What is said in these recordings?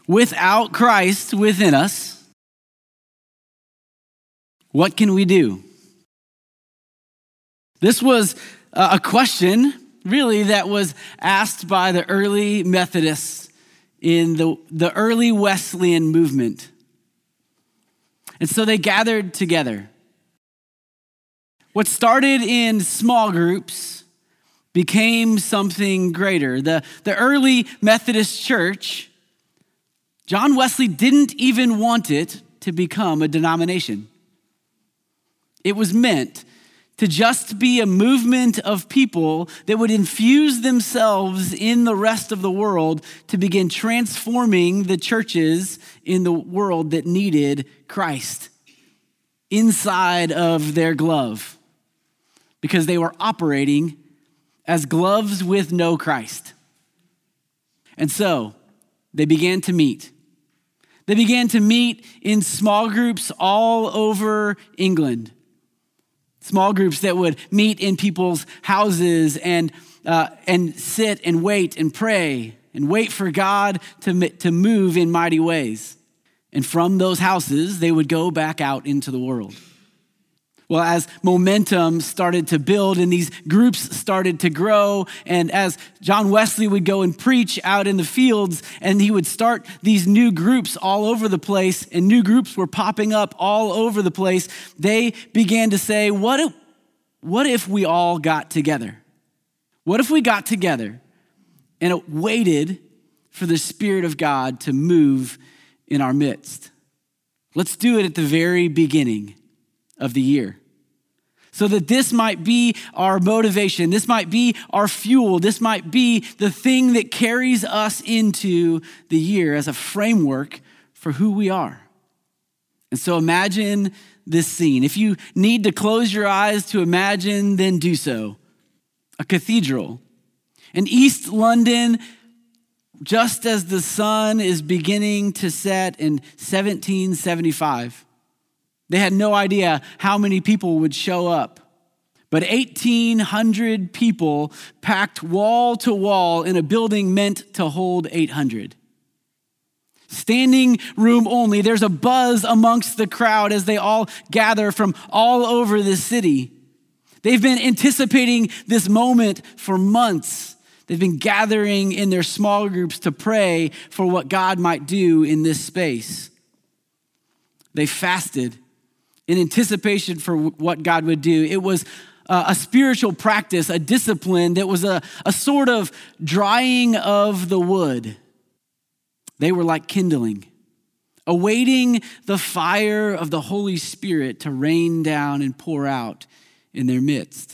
Without Christ within us, what can we do? This was a question, really, that was asked by the early Methodists in the early Wesleyan movement. And so they gathered together. What started in small groups became something greater. The early Methodist Church, John Wesley didn't even want it to become a denomination. It was meant to just be a movement of people that would infuse themselves in the rest of the world to begin transforming the churches in the world that needed Christ inside of their glove, because they were operating as gloves with no Christ. And so they began to meet. They began to meet in small groups all over England. Small groups that would meet in people's houses and sit and wait and pray and wait for God to move in mighty ways. And from those houses, they would go back out into the world. Well, as momentum started to build and these groups started to grow, and as John Wesley would go and preach out in the fields, and he would start these new groups all over the place, and new groups were popping up all over the place, they began to say, what if we all got together? What if we got together and waited for the Spirit of God to move in our midst? Let's do it at the very beginning of the year, so that this might be our motivation, this might be our fuel, this might be the thing that carries us into the year as a framework for who we are. And so imagine this scene. If you need to close your eyes to imagine, then do so. A cathedral in East London, just as the sun is beginning to set in 1775. They had no idea how many people would show up. But 1,800 people packed wall to wall in a building meant to hold 800. Standing room only, there's a buzz amongst the crowd as they all gather from all over the city. They've been anticipating this moment for months. They've been gathering in their small groups to pray for what God might do in this space. They fasted in anticipation for what God would do. It was a spiritual practice, a discipline that was a sort of drying of the wood. They were like kindling, awaiting the fire of the Holy Spirit to rain down and pour out in their midst.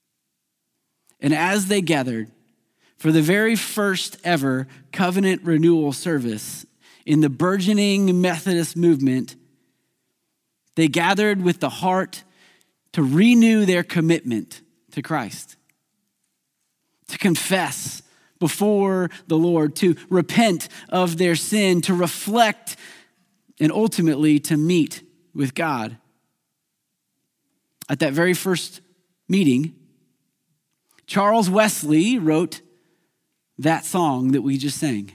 And as they gathered for the very first ever covenant renewal service in the burgeoning Methodist movement, they gathered with the heart to renew their commitment to Christ, to confess before the Lord, to repent of their sin, to reflect, and ultimately to meet with God. At that very first meeting, Charles Wesley wrote that song that we just sang.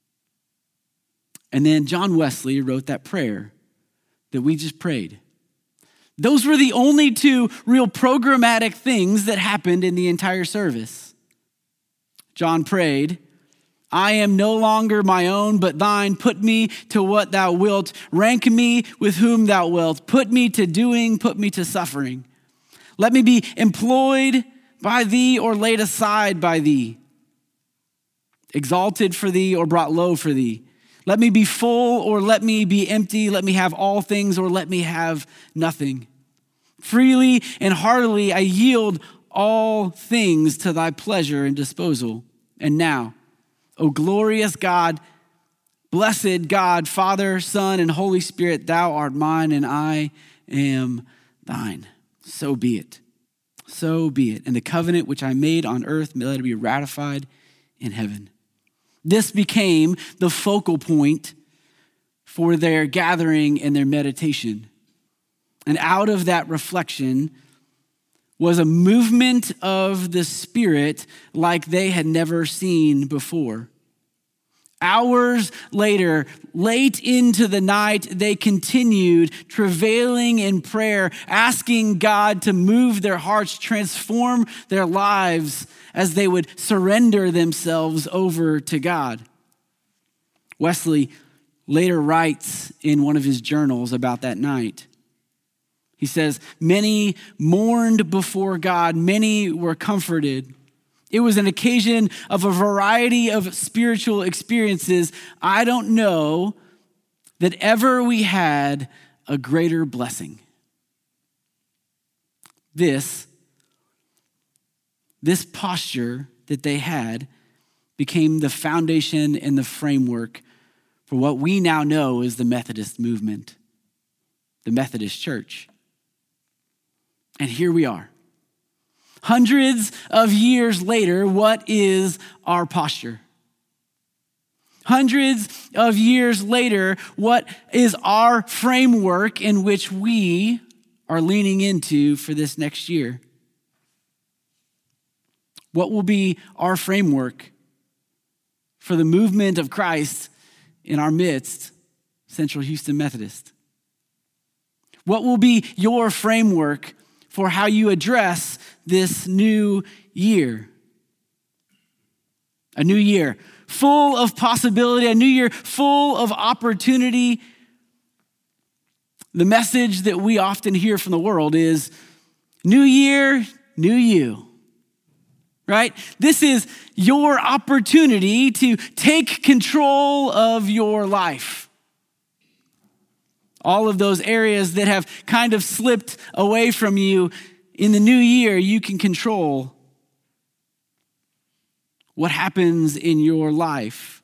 And then John Wesley wrote that prayer that we just prayed. Those were the only two real programmatic things that happened in the entire service. John prayed, "I am no longer my own, but thine. Put me to what thou wilt. Rank me with whom thou wilt. Put me to doing, put me to suffering. Let me be employed by thee or laid aside by thee. Exalted for thee or brought low for thee. Let me be full or let me be empty. Let me have all things or let me have nothing. Freely and heartily I yield all things to thy pleasure and disposal. And now, O glorious God, blessed God, Father, Son, and Holy Spirit, thou art mine and I am thine. So be it. So be it. And the covenant which I made on earth, may let it be ratified in heaven." This became the focal point for their gathering and their meditation. And out of that reflection was a movement of the Spirit like they had never seen before. Hours later, late into the night, they continued travailing in prayer, asking God to move their hearts, transform their lives as they would surrender themselves over to God. Wesley later writes in one of his journals about that night. He says, "Many mourned before God, many were comforted. It was an occasion of a variety of spiritual experiences. I don't know that ever we had a greater blessing." This posture that they had became the foundation and the framework for what we now know as the Methodist movement, the Methodist Church. And here we are. Hundreds of years later, what is our posture? Hundreds of years later, what is our framework in which we are leaning into for this next year? What will be our framework for the movement of Christ in our midst, Central Houston Methodist? What will be your framework for how you address this new year? A new year full of possibility, a new year full of opportunity. The message that we often hear from the world is, new year, new you. Right? This is your opportunity to take control of your life. All of those areas that have kind of slipped away from you, in the new year, you can control what happens in your life.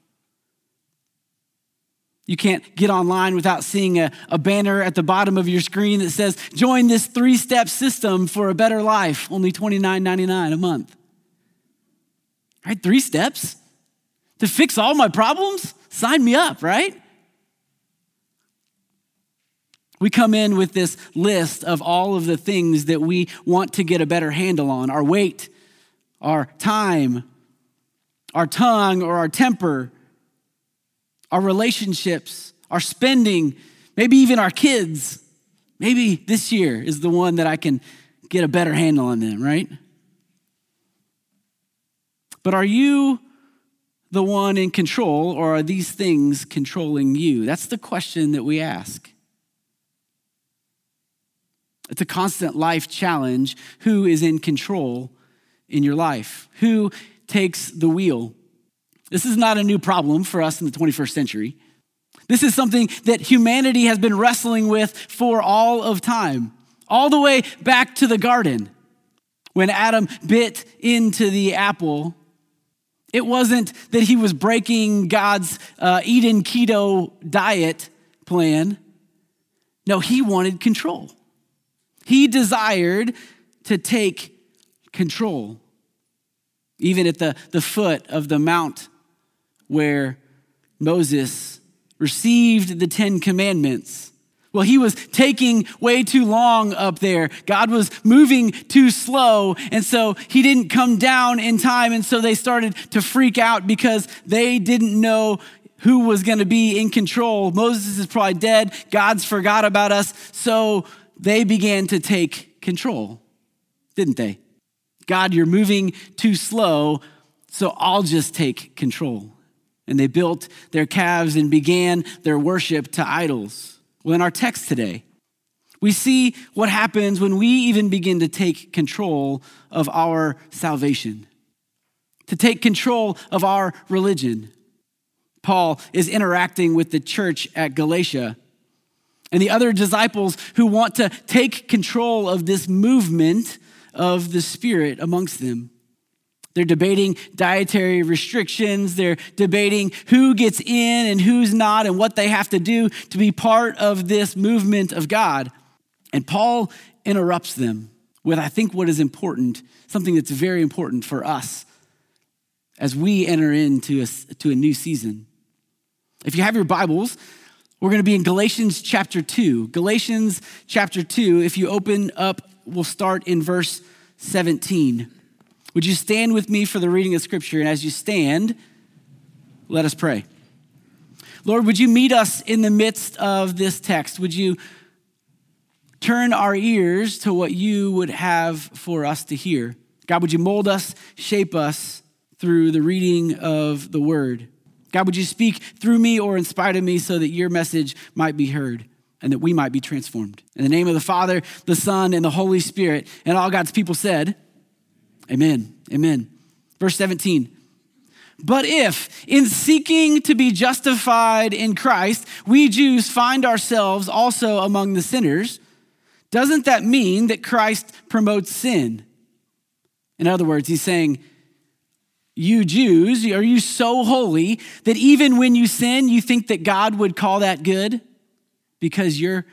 You can't get online without seeing a banner at the bottom of your screen that says, "Join this 3-step system for a better life, only $29.99 a month." Right? 3 steps to fix all my problems? Sign me up, right? We come in with this list of all of the things that we want to get a better handle on: our weight, our time, our tongue or our temper, our relationships, our spending, maybe even our kids. Maybe this year is the one that I can get a better handle on them, right? But are you the one in control, or are these things controlling you? That's the question that we ask. It's a constant life challenge. Who is in control in your life? Who takes the wheel? This is not a new problem for us in the 21st century. This is something that humanity has been wrestling with for all of time, all the way back to the garden. When Adam bit into the apple, it wasn't that he was breaking God's Eden keto diet plan. No, he wanted control. He desired to take control. Even at the foot of the mount where Moses received the 10 Commandments. Well, he was taking way too long up there. God was moving too slow, and so he didn't come down in time, and so they started to freak out because they didn't know who was going to be in control. Moses is probably dead. God's forgot about us, so they began to take control, didn't they? God, you're moving too slow, so I'll just take control. And they built their calves and began their worship to idols. Well, in our text today, we see what happens when we even begin to take control of our salvation, to take control of our religion. Paul is interacting with the church at Galatia and the other disciples who want to take control of this movement of the Spirit amongst them. They're debating dietary restrictions. They're debating who gets in and who's not and what they have to do to be part of this movement of God. And Paul interrupts them with, I think, what is important, something that's very important for us as we enter into a new season. If you have your Bibles, we're going to be in Galatians chapter 2. Galatians chapter 2, if you open up, we'll start in verse 17. Would you stand with me for the reading of Scripture? And as you stand, let us pray. Lord, would you meet us in the midst of this text? Would you turn our ears to what you would have for us to hear? God, would you mold us, shape us through the reading of the word? God, would you speak through me or in spite of me so that your message might be heard and that we might be transformed? In the name of the Father, the Son, and the Holy Spirit, and all God's people said, amen, amen. Verse 17. But if, in seeking to be justified in Christ, we Jews find ourselves also among the sinners, doesn't that mean that Christ promotes sin? In other words, he's saying, you Jews, are you so holy that even when you sin, you think that God would call that good because you're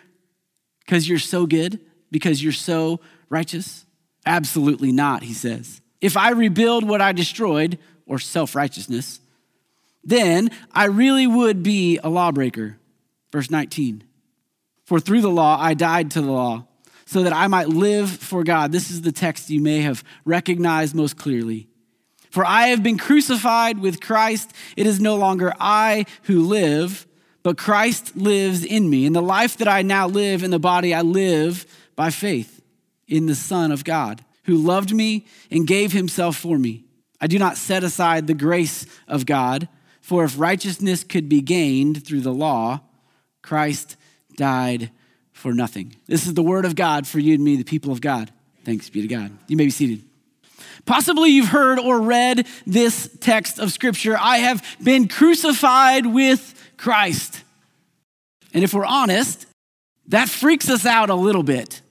so good, because you're so righteous? Absolutely not, he says. If I rebuild what I destroyed, or self-righteousness, then I really would be a lawbreaker. Verse 19, for through the law I died to the law so that I might live for God. This is the text you may have recognized most clearly. For I have been crucified with Christ. It is no longer I who live, but Christ lives in me. In the life that I now live in the body, I live by faith in the Son of God, who loved me and gave himself for me. I do not set aside the grace of God, for if righteousness could be gained through the law, Christ died for nothing. This is the word of God for you and me, the people of God. Thanks be to God. You may be seated. Possibly you've heard or read this text of scripture. I have been crucified with Christ. And if we're honest, that freaks us out a little bit.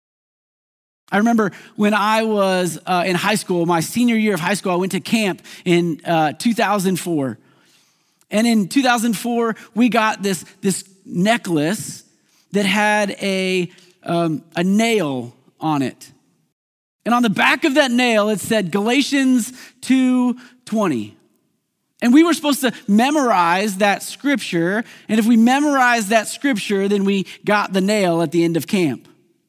I remember when I was in high school, my senior year of high school, I went to camp in 2004. And in 2004, we got this necklace that had a nail on it. And on the back of that nail, it said Galatians 2:20. And we were supposed to memorize that scripture. And if we memorized that scripture, then we got the nail at the end of camp.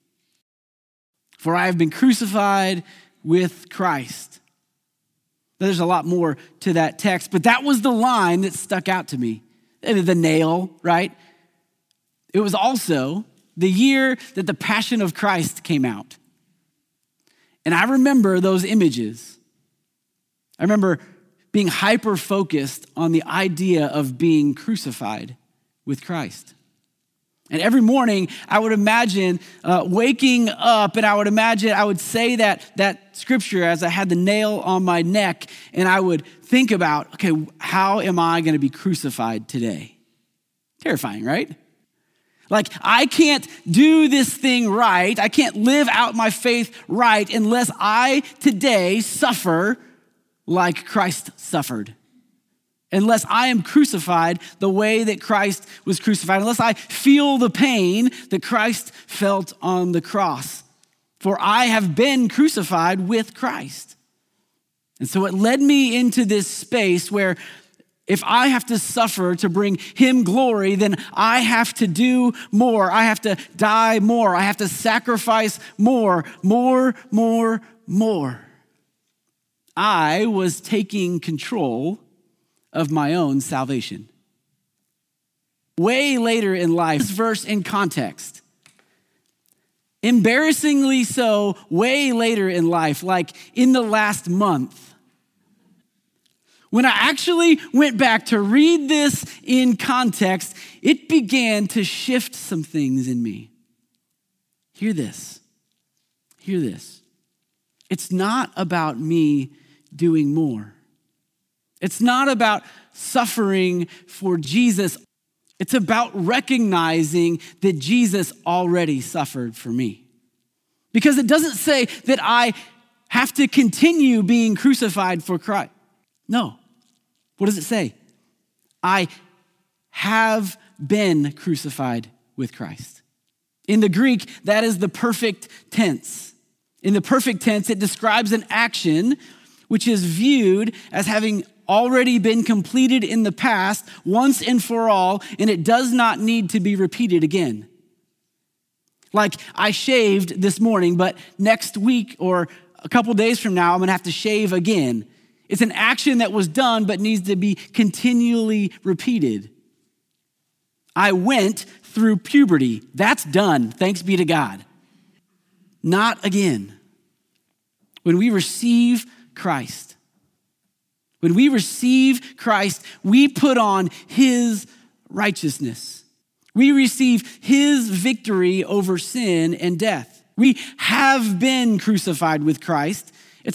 For I have been crucified with Christ. Now, there's a lot more to that text, but that was the line that stuck out to me. The nail, right? It was also the year that the Passion of Christ came out. And I remember those images. I remember being hyper-focused on the idea of being crucified with Christ. And every morning, I would imagine waking up, and I would say that scripture as I had the nail on my neck, and I would think about, okay, how am I going to be crucified today? Terrifying, right? Like, I can't do this thing right. I can't live out my faith right unless I today suffer like Christ suffered. Unless I am crucified the way that Christ was crucified, unless I feel the pain that Christ felt on the cross. For I have been crucified with Christ. And so it led me into this space where if I have to suffer to bring him glory, then I have to do more. I have to die more. I have to sacrifice more. I was taking control of my own salvation. Way later in life, this verse in context. Embarrassingly so, way later in life, like in the last month, when I actually went back to read this in context, it began to shift some things in me. Hear this. Hear this. It's not about me doing more. It's not about suffering for Jesus. It's about recognizing that Jesus already suffered for me. Because it doesn't say that I have to continue being crucified for Christ. No. What does it say? I have been crucified with Christ. In the Greek, that is the perfect tense. In the perfect tense, it describes an action which is viewed as having already been completed in the past once and for all, and it does not need to be repeated again. Like, I shaved this morning, but next week or a couple days from now, I'm gonna have to shave again. It's an action that was done but needs to be continually repeated. I went through puberty. That's done. Thanks be to God. Not again. When we receive Christ, we put on his righteousness. We receive his victory over sin and death. We have been crucified with Christ.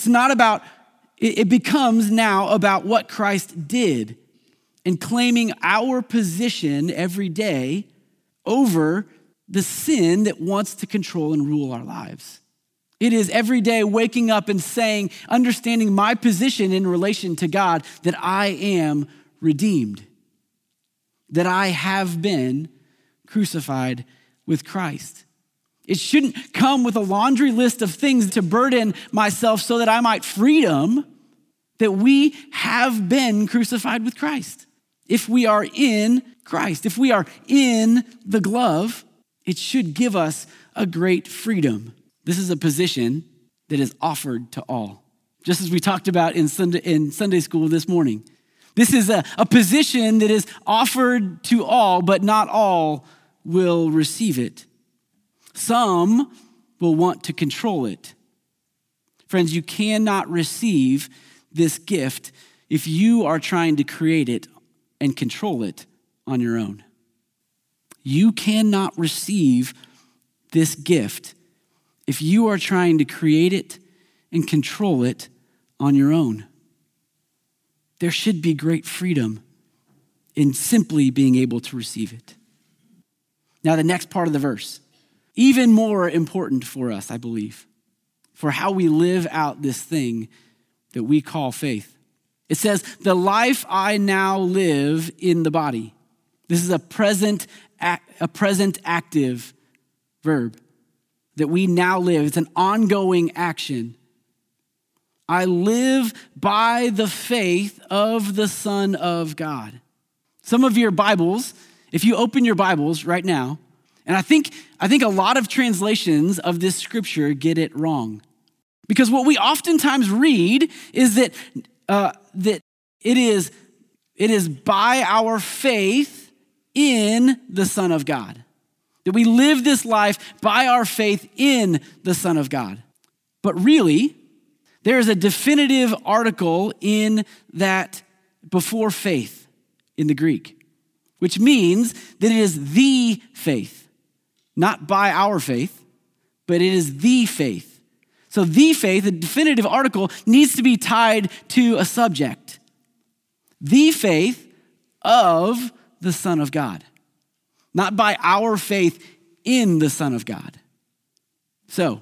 It becomes now about what Christ did and claiming our position every day over the sin that wants to control and rule our lives. It is every day waking up and saying, understanding my position in relation to God, that I am redeemed, that I have been crucified with Christ. It shouldn't come with a laundry list of things to burden myself so that I might freedom, that we have been crucified with Christ. If we are in Christ, if we are in the glove, it should give us a great freedom. This is a position that is offered to all. Just as we talked about in Sunday school this morning. This is a position that is offered to all, but not all will receive it. Some will want to control it. Friends, you cannot receive this gift if you are trying to create it and control it on your own. You cannot receive this gift if you are trying to create it and control it on your own. There should be great freedom in simply being able to receive it. Now, the next part of the verse, even more important for us, I believe, for how we live out this thing that we call faith. It says, the life I now live in the body. This is a present active verb that we now live. It's an ongoing action. I live by the faith of the Son of God. Some of your Bibles, if you open your Bibles right now, and I think a lot of translations of this scripture get it wrong. Because what we oftentimes read is that it is by our faith in the Son of God. That we live this life by our faith in the Son of God. But really, there is a definitive article in that before faith in the Greek, which means that it is the faith, not by our faith, but it is the faith. So the faith, the definitive article, needs to be tied to a subject. The faith of the Son of God, not by our faith in the Son of God. So,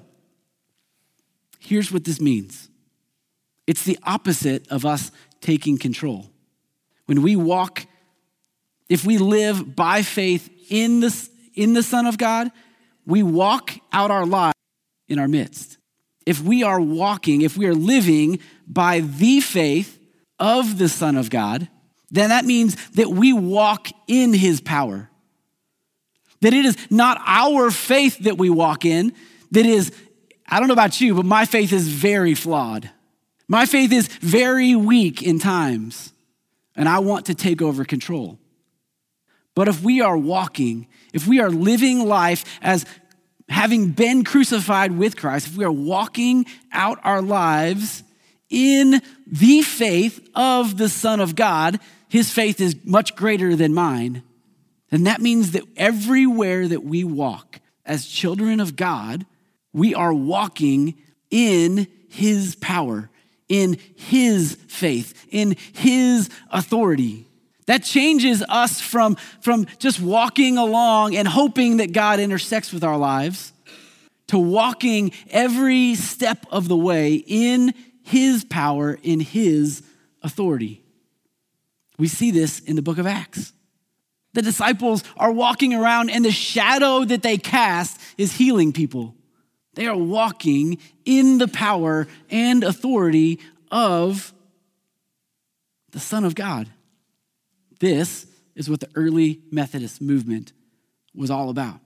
here's what this means. It's the opposite of us taking control. When we walk, if we live by faith in the Son of God, we walk out our lives in our midst. If we are living by the faith of the Son of God, then that means that we walk in his power. That it is not our faith that we walk in, that is, I don't know about you, but my faith is very flawed. My faith is very weak in times, and I want to take over control. But if we are living life as having been crucified with Christ, if we are walking out our lives in the faith of the Son of God, his faith is much greater than mine, then that means that everywhere that we walk as children of God, we are walking in his power, in his faith, in his authority. That changes us from just walking along and hoping that God intersects with our lives to walking every step of the way in his power, in his authority. We see this in the book of Acts. The disciples are walking around and the shadow that they cast is healing people. They are walking in the power and authority of the Son of God. This is what the early Methodist movement was all about.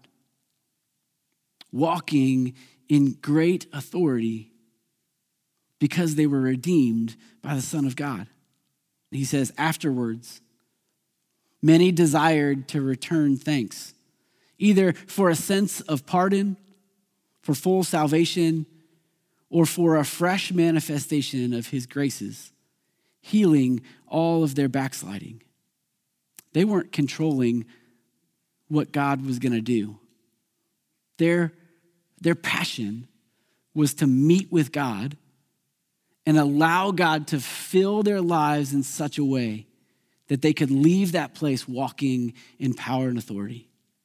Walking in great authority because they were redeemed by the Son of God. He says afterwards, Many desired to return thanks, either for a sense of pardon, for full salvation, or for a fresh manifestation of his graces, healing all of their backsliding. They weren't controlling what God was going to do. Their passion was to meet with God and allow God to fill their lives in such a way that they could leave that place walking in power and authority.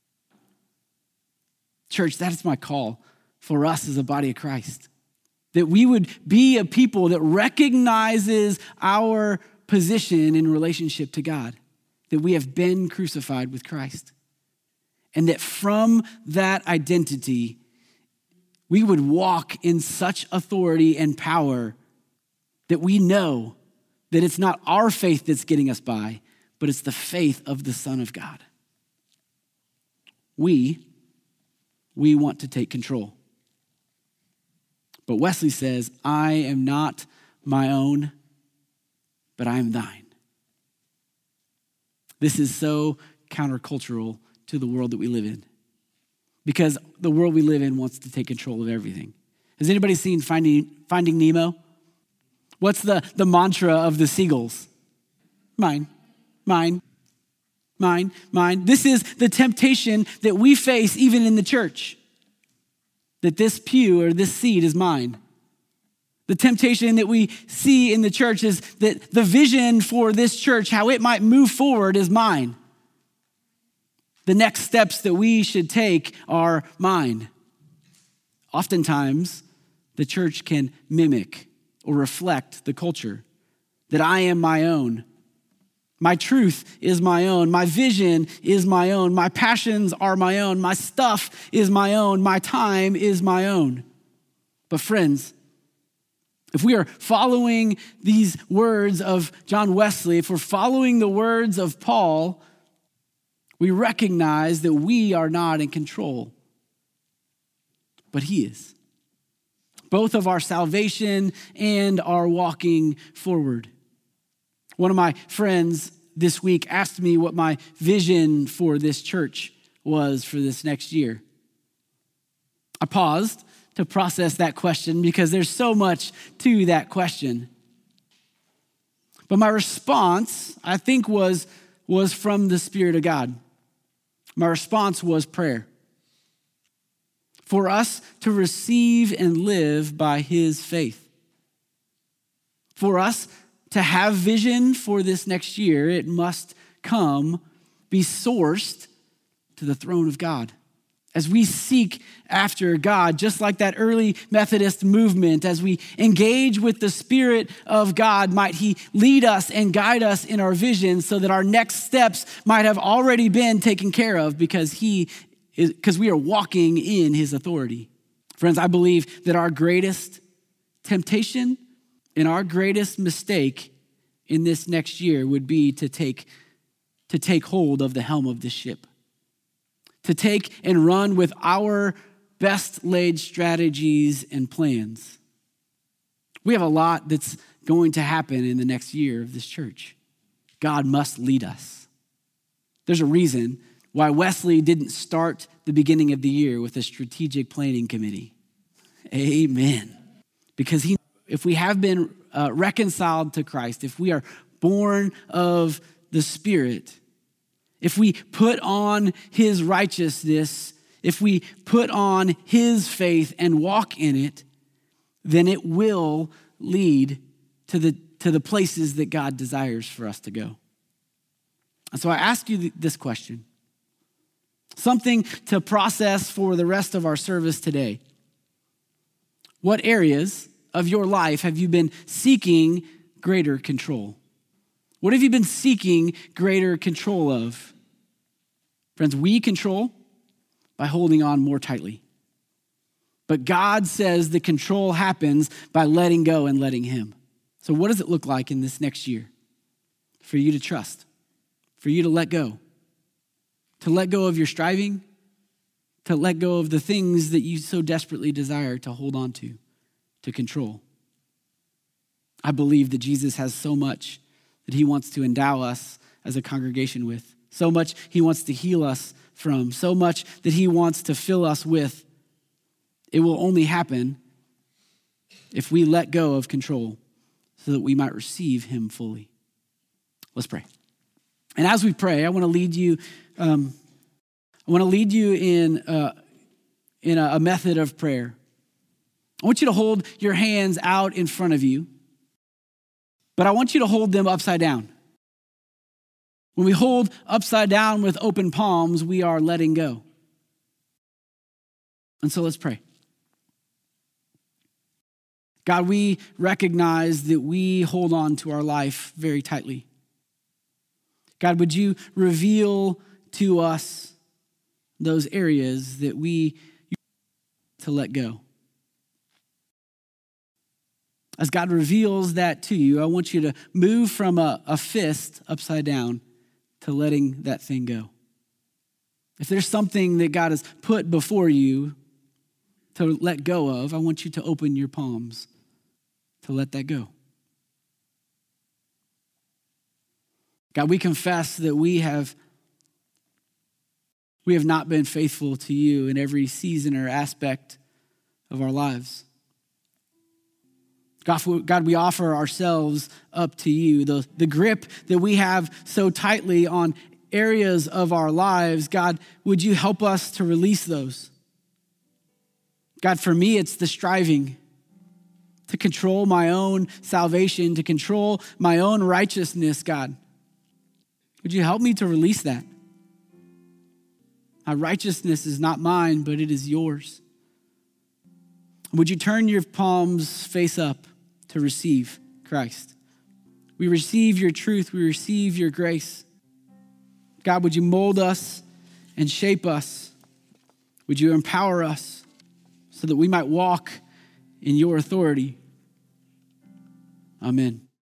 Church, that is my call for us as a body of Christ. That we would be a people that recognizes our position in relationship to God. That we have been crucified with Christ. And that from that identity, we would walk in such authority and power that we know that it's not our faith that's getting us by, but it's the faith of the Son of God. We want to take control. But Wesley says, I am not my own, but I am thine. This is so countercultural to the world that we live in, because the world we live in wants to take control of everything. Has anybody seen Finding Nemo? What's the mantra of the seagulls? Mine, mine, mine, mine. This is the temptation that we face even in the church, that this pew or this seat is mine. The temptation that we see in the church is that the vision for this church, how it might move forward, is mine. The next steps that we should take are mine. Oftentimes, the church can mimic or reflect the culture, that I am my own. My truth is my own. My vision is my own. My passions are my own. My stuff is my own. My time is my own. But friends, if we are following these words of John Wesley, if we're following the words of Paul, we recognize that we are not in control, but he is. Both of our salvation and our walking forward. One of my friends this week asked me what my vision for this church was for this next year. I paused to process that question because there's so much to that question. But my response, I think, was from the Spirit of God. My response was prayer. For us to receive and live by his faith. For us to have vision for this next year, it must be sourced to the throne of God. As we seek after God, just like that early Methodist movement, as we engage with the Spirit of God, might he lead us and guide us in our vision so that our next steps might have already been taken care of because we are walking in his authority. Friends, I believe that our greatest temptation and our greatest mistake in this next year would be to take hold of the helm of this ship. To take and run with our best laid strategies and plans. We have a lot that's going to happen in the next year of this church. God must lead us. There's a reason why Wesley didn't start the beginning of the year with a strategic planning committee. Amen. Because if we have been reconciled to Christ, if we are born of the Spirit, if we put on his righteousness, if we put on his faith and walk in it, then it will lead to the places that God desires for us to go. And so I ask you this question. Something to process for the rest of our service today. What areas of your life have you been seeking greater control? What have you been seeking greater control of? Friends, we control by holding on more tightly. But God says the control happens by letting go and letting him. So what does it look like in this next year for you to trust, for you to let go of your striving, to let go of the things that you so desperately desire to hold on to control? I believe that Jesus has so much that he wants to endow us as a congregation with, so much he wants to heal us from, so much that he wants to fill us with. It will only happen if we let go of control so that we might receive him fully. Let's pray. And as we pray, I want to lead you in a method of prayer. I want you to hold your hands out in front of you, but I want you to hold them upside down. When we hold upside down with open palms, we are letting go. And so let's pray. God, we recognize that we hold on to our life very tightly. God, would you reveal to us those areas that we to let go? As God reveals that to you, I want you to move from a fist upside down to letting that thing go. If there's something that God has put before you to let go of, I want you to open your palms to let that go. God, we confess that we have not been faithful to you in every season or aspect of our lives. God, we offer ourselves up to you. The grip that we have so tightly on areas of our lives, God, would you help us to release those? God, for me, it's the striving to control my own salvation, to control my own righteousness, God. Would you help me to release that? My righteousness is not mine, but it is yours. Would you turn your palms face up to receive Christ? We receive your truth. We receive your grace. God, would you mold us and shape us? Would you empower us so that we might walk in your authority? Amen.